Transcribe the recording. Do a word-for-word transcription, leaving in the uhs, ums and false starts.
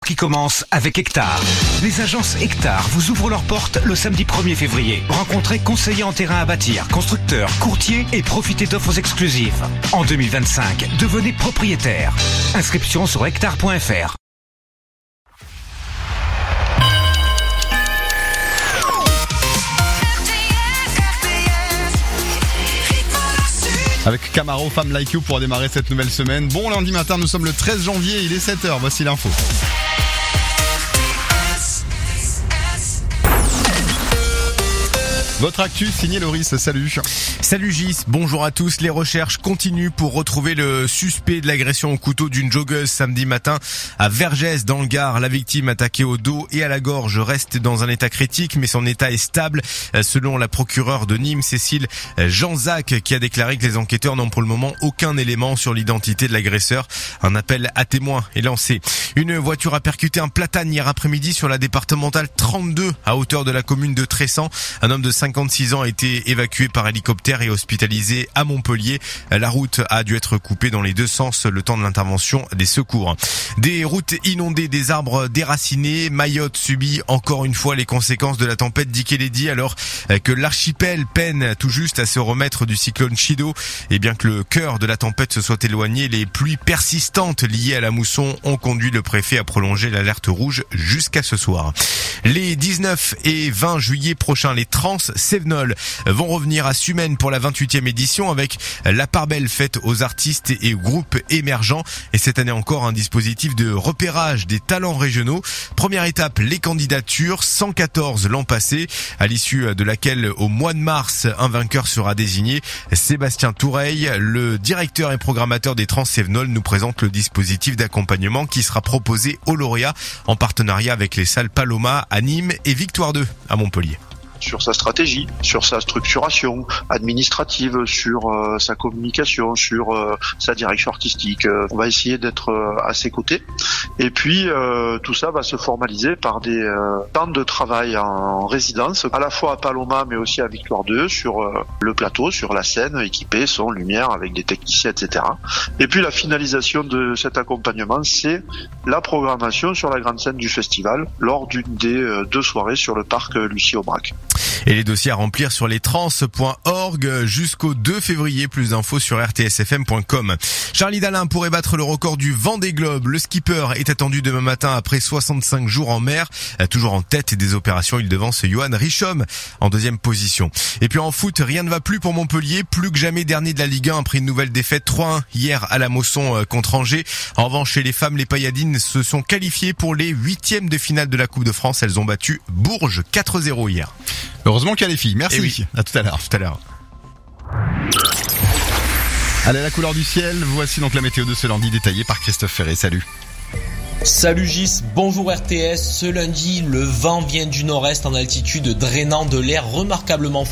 qui commence avec Hectare. Les agences Hectare vous ouvrent leurs portes le samedi premier février. Rencontrez conseillers en terrain à bâtir, constructeurs, courtiers et profitez d'offres exclusives. En deux mille vingt-cinq, devenez propriétaire. Inscription sur hectare point f r. Avec Camaro, Femme Like You pour démarrer cette nouvelle semaine. Bon lundi matin, nous sommes le treize janvier, il est sept heures, voici l'info. Votre actu, signé Loris, salut. Salut Gis, bonjour à tous. Les recherches continuent pour retrouver le suspect de l'agression au couteau d'une joggeuse samedi matin à Vergès dans le Gard. La victime attaquée au dos et à la gorge reste dans un état critique, mais son état est stable, selon la procureure de Nîmes, Cécile Jean-Zac, qui a déclaré que les enquêteurs n'ont pour le moment aucun élément sur l'identité de l'agresseur. Un appel à témoins est lancé. Une voiture a percuté un platane hier après-midi sur la départementale trente-deux à hauteur de la commune de Tressan. Un homme de cinquante-six ans a été évacué par hélicoptère et hospitalisé à Montpellier. La route a dû être coupée dans les deux sens le temps de l'intervention des secours. Des routes inondées, des arbres déracinés. Mayotte subit encore une fois les conséquences de la tempête Dikeledi alors que l'archipel peine tout juste à se remettre du cyclone Chido. Et bien que le cœur de la tempête se soit éloigné, les pluies persistantes liées à la mousson ont conduit le préfet à prolonger l'alerte rouge jusqu'à ce soir. Les dix-neuf et vingt juillet prochains, les Trans Cévenol vont revenir à Sumène pour la vingt-huitième édition avec la part belle faite aux artistes et aux groupes émergents. Et cette année encore, un dispositif de repérage des talents régionaux. Première étape, les candidatures, cent quatorze l'an passé, à l'issue de laquelle au mois de mars, un vainqueur sera désigné. Sébastien Toureil, le directeur et programmateur des Trans Cévenol, nous présente le dispositif d'accompagnement qui sera proposé aux lauréats en partenariat avec les salles Paloma à Nîmes et Victoire deux à Montpellier. Sur sa stratégie, sur sa structuration administrative, sur euh, sa communication, sur euh, sa direction artistique. Euh, on va essayer d'être euh, à ses côtés. Et puis, euh, tout ça va se formaliser par des euh, temps de travail en, en résidence, à la fois à Paloma, mais aussi à Victoire deux, sur euh, le plateau, sur la scène, équipée, son, lumière, avec des techniciens, et cetera. Et puis, la finalisation de cet accompagnement, c'est la programmation sur la grande scène du festival, lors d'une des euh, deux soirées sur le parc euh, Lucie-Aubrac. Et les dossiers à remplir sur les trans point org jusqu'au deux février. Plus d'infos sur r t s f m point com. Charlie Dalin pourrait battre le record du Vendée Globe. Le skipper est attendu demain matin après soixante-cinq jours en mer. Toujours en tête des opérations, il devance Johan Richomme en deuxième position. Et puis en foot, rien ne va plus pour Montpellier. Plus que jamais dernier de la Ligue un après une nouvelle défaite trois un hier à la Mosson contre Angers. En revanche, chez les femmes, les Payadines se sont qualifiées pour les huitièmes de finale de la Coupe de France. Elles ont battu Bourges quatre zéro hier. Heureusement qu'il y a les filles. Merci. Oui. À tout à l'heure. Tout à l'heure. Allez, la couleur du ciel. Voici donc la météo de ce lundi détaillée par Christophe Ferré. Salut. Salut Gis, bonjour R T S. Ce lundi, le vent vient du nord-est en altitude, drainant de l'air remarquablement